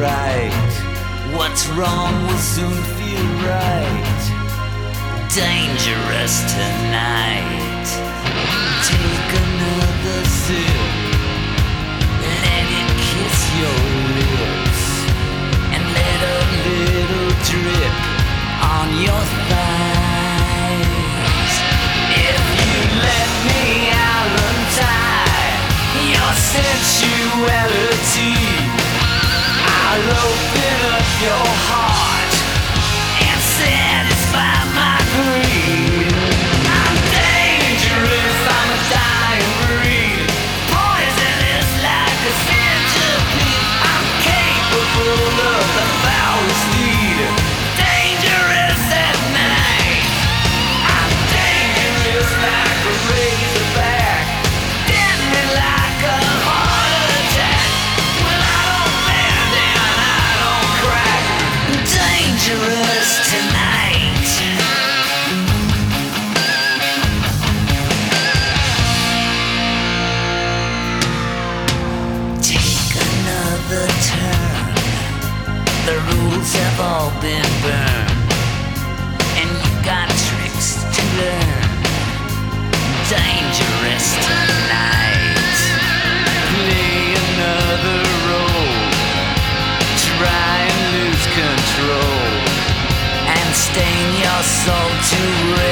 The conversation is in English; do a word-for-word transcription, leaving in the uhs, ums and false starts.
right. What's wrong will soon feel right. Dangerous tonight. Take another sip. Let it kiss your lips. And let a little drip on your thighs. If you let me out untie your sensuality, I'll open up your heart and satisfy my greed. I'm dangerous, I'm a dying breed. Poisonous like a centipede. I'm capable of the foulest deed. Dangerous at night. I'm dangerous like a razorback. Deadly like a heart attack. When I don't bend and I don't crack. Dangerous tonight. Take another turn. The rules have all been burned, and you got tricks to learn. Dangerous tonight. Play another role. Try and lose control and stain your soul to red.